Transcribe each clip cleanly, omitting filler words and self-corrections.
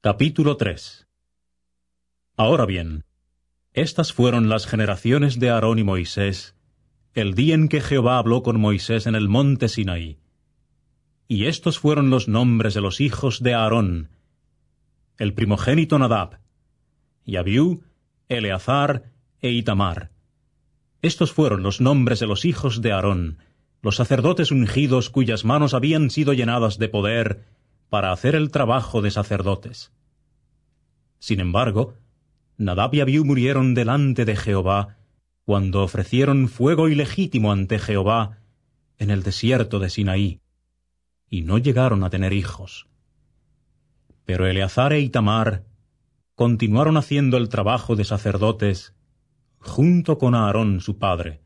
Capítulo 3. Ahora bien, estas fueron las generaciones de Aarón y Moisés, el día en que Jehová habló con Moisés en el monte Sinaí. Y estos fueron los nombres de los hijos de Aarón: el primogénito Nadab, y Abiú, Eleazar e Itamar. Estos fueron los nombres de los hijos de Aarón, los sacerdotes ungidos cuyas manos habían sido llenadas de poder para hacer el trabajo de sacerdotes. Sin embargo, Nadab y Abiú murieron delante de Jehová cuando ofrecieron fuego ilegítimo ante Jehová en el desierto de Sinaí, y no llegaron a tener hijos. Pero Eleazar e Itamar continuaron haciendo el trabajo de sacerdotes junto con Aarón su padre.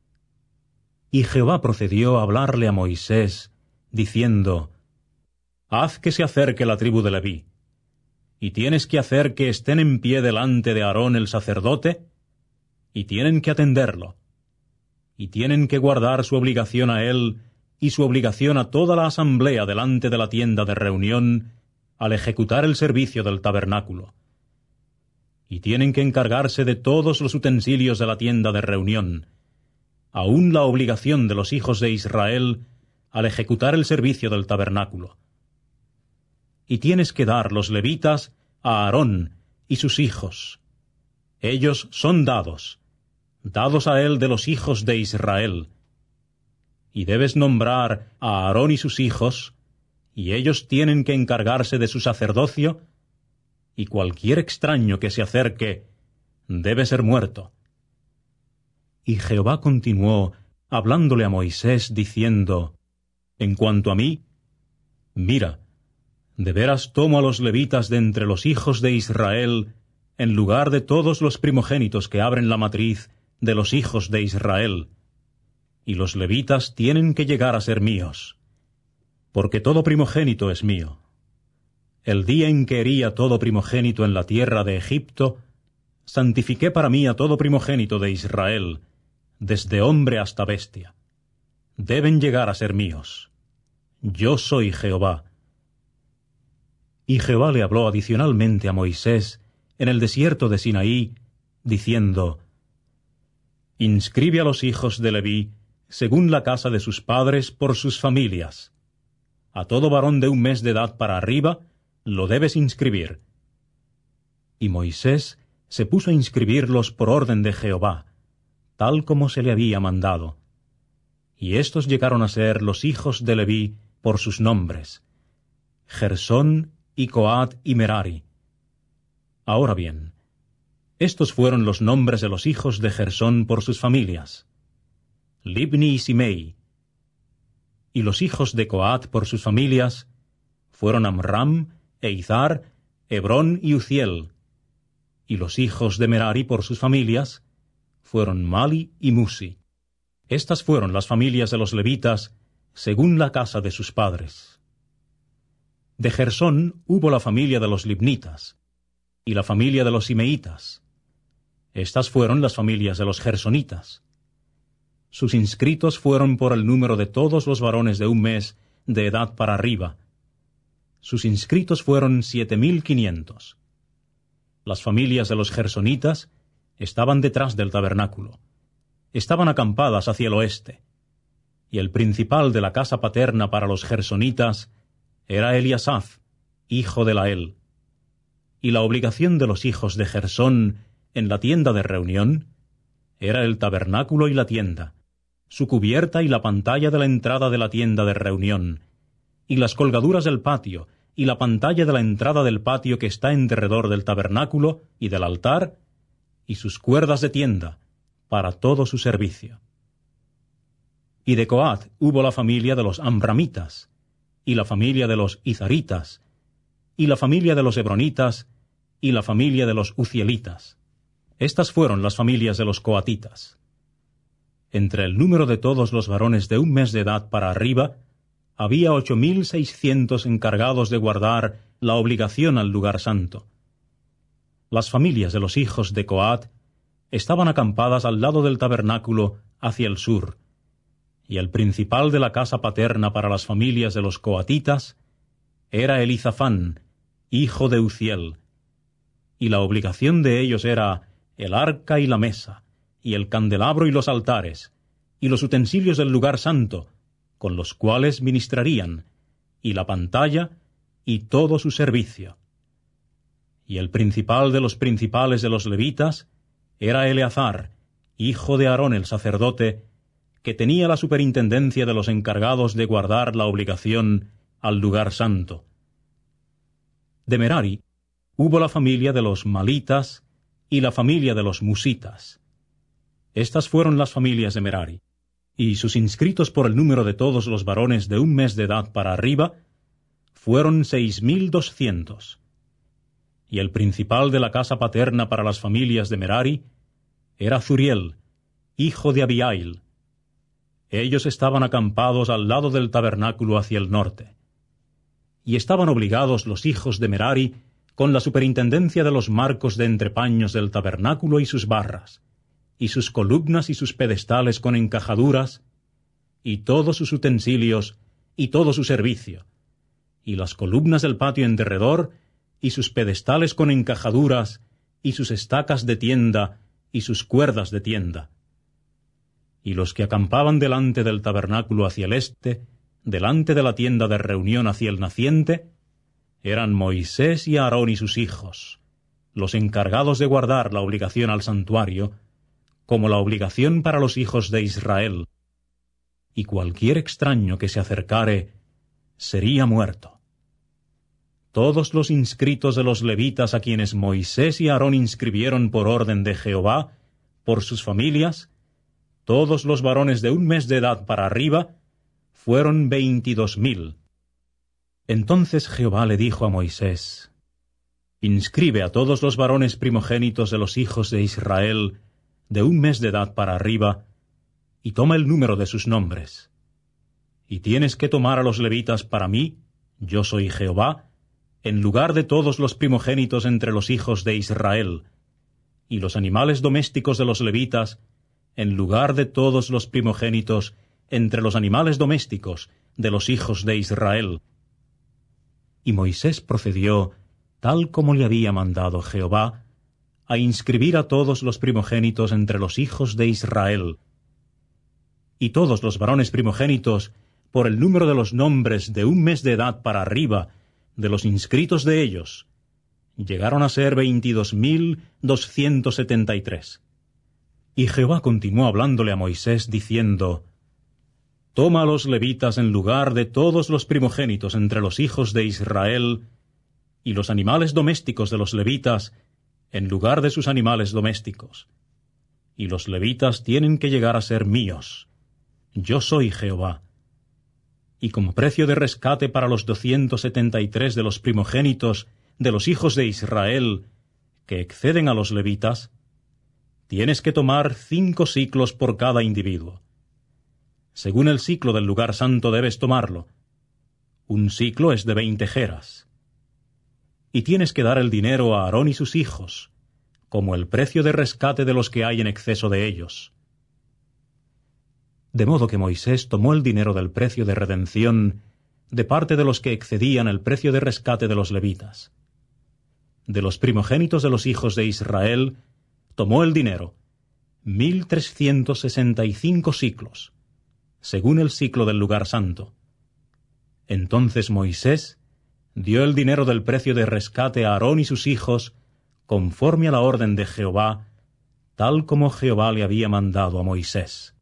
Y Jehová procedió a hablarle a Moisés, diciendo: Haz que se acerque la tribu de Leví, y tienes que hacer que estén en pie delante de Aarón el sacerdote, y tienen que atenderlo, y tienen que guardar su obligación a él y su obligación a toda la asamblea delante de la tienda de reunión al ejecutar el servicio del tabernáculo. Y tienen que encargarse de todos los utensilios de la tienda de reunión, aun la obligación de los hijos de Israel al ejecutar el servicio del tabernáculo. Y tienes que dar los levitas a Aarón y sus hijos. Ellos son dados a él de los hijos de Israel. Y debes nombrar a Aarón y sus hijos, y ellos tienen que encargarse de su sacerdocio, y cualquier extraño que se acerque debe ser muerto. Y Jehová continuó hablándole a Moisés, diciendo: En cuanto a mí, mira, de veras tomo a los levitas de entre los hijos de Israel, en lugar de todos los primogénitos que abren la matriz de los hijos de Israel, y los levitas tienen que llegar a ser míos, porque todo primogénito es mío. El día en que herí a todo primogénito en la tierra de Egipto, santifiqué para mí a todo primogénito de Israel, desde hombre hasta bestia. Deben llegar a ser míos. Yo soy Jehová. Y Jehová le habló adicionalmente a Moisés en el desierto de Sinaí, diciendo: Inscribe a los hijos de Leví según la casa de sus padres por sus familias. A todo varón de un mes de edad para arriba lo debes inscribir. Y Moisés se puso a inscribirlos por orden de Jehová, tal como se le había mandado. Y estos llegaron a ser los hijos de Leví por sus nombres: Gersón y Coat y Merari. Ahora bien, estos fueron los nombres de los hijos de Gersón por sus familias: Libni y Simei. Y los hijos de Coat por sus familias fueron Amram, Eizar, Hebrón y Uziel. Y los hijos de Merari por sus familias fueron Mali y Musi. Estas fueron las familias de los levitas según la casa de sus padres. De Gersón hubo la familia de los libnitas, y la familia de los simeitas. Estas fueron las familias de los gersonitas. Sus inscritos fueron por el número de todos los varones de un mes de edad para arriba. Sus inscritos fueron 7,500. Las familias de los gersonitas estaban detrás del tabernáculo. Estaban acampadas hacia el oeste. Y el principal de la casa paterna para los gersonitas era Eliasaf, hijo de Lael. Y la obligación de los hijos de Gersón en la tienda de reunión era el tabernáculo y la tienda, su cubierta y la pantalla de la entrada de la tienda de reunión, y las colgaduras del patio, y la pantalla de la entrada del patio que está en derredor del tabernáculo y del altar, y sus cuerdas de tienda, para todo su servicio. Y de Coat hubo la familia de los amramitas, y la familia de los izaritas, y la familia de los hebronitas, y la familia de los uzielitas. Estas fueron las familias de los coatitas. Entre el número de todos los varones de un mes de edad para arriba, había 8,600 encargados de guardar la obligación al lugar santo. Las familias de los hijos de Coat estaban acampadas al lado del tabernáculo hacia el sur, y el principal de la casa paterna para las familias de los coatitas era Elizafán, hijo de Uziel, y la obligación de ellos era el arca y la mesa, y el candelabro y los altares, y los utensilios del lugar santo, con los cuales ministrarían, y la pantalla, y todo su servicio. Y el principal de los principales de los levitas era Eleazar, hijo de Aarón el sacerdote, que tenía la superintendencia de los encargados de guardar la obligación al lugar santo. De Merari hubo la familia de los malitas y la familia de los musitas. Estas fueron las familias de Merari, y sus inscritos por el número de todos los varones de un mes de edad para arriba fueron 6,200. Y el principal de la casa paterna para las familias de Merari era Zuriel, hijo de Abiail. Ellos estaban acampados al lado del tabernáculo hacia el norte. Y estaban obligados los hijos de Merari con la superintendencia de los marcos de entrepaños del tabernáculo y sus barras, y sus columnas y sus pedestales con encajaduras, y todos sus utensilios, y todo su servicio, y las columnas del patio en derredor, y sus pedestales con encajaduras, y sus estacas de tienda, y sus cuerdas de tienda. Y los que acampaban delante del tabernáculo hacia el este, delante de la tienda de reunión hacia el naciente, eran Moisés y Aarón y sus hijos, los encargados de guardar la obligación al santuario, como la obligación para los hijos de Israel, y cualquier extraño que se acercare sería muerto. Todos los inscritos de los levitas a quienes Moisés y Aarón inscribieron por orden de Jehová, por sus familias, todos los varones de un mes de edad para arriba, fueron 22,000. Entonces Jehová le dijo a Moisés: Inscribe a todos los varones primogénitos de los hijos de Israel de un mes de edad para arriba, y toma el número de sus nombres. Y tienes que tomar a los levitas para mí, yo soy Jehová, en lugar de todos los primogénitos entre los hijos de Israel, y los animales domésticos de los levitas, en lugar de todos los primogénitos entre los animales domésticos de los hijos de Israel. Y Moisés procedió, tal como le había mandado Jehová, a inscribir a todos los primogénitos entre los hijos de Israel. Y todos los varones primogénitos, por el número de los nombres de un mes de edad para arriba, de los inscritos de ellos, llegaron a ser 22,273. Y Jehová continuó hablándole a Moisés, diciendo: Toma a los levitas en lugar de todos los primogénitos entre los hijos de Israel, y los animales domésticos de los levitas en lugar de sus animales domésticos. Y los levitas tienen que llegar a ser míos. Yo soy Jehová. Y como precio de rescate para los 273 de los primogénitos de los hijos de Israel, que exceden a los levitas, tienes que tomar 5 siclos por cada individuo. Según el siclo del lugar santo debes tomarlo. Un siclo es de 20 geras. Y tienes que dar el dinero a Aarón y sus hijos, como el precio de rescate de los que hay en exceso de ellos. De modo que Moisés tomó el dinero del precio de redención de parte de los que excedían el precio de rescate de los levitas. De los primogénitos de los hijos de Israel, tomó el dinero, 1,365 siclos, según el siclo del lugar santo. Entonces Moisés dio el dinero del precio de rescate a Aarón y sus hijos, conforme a la orden de Jehová, tal como Jehová le había mandado a Moisés.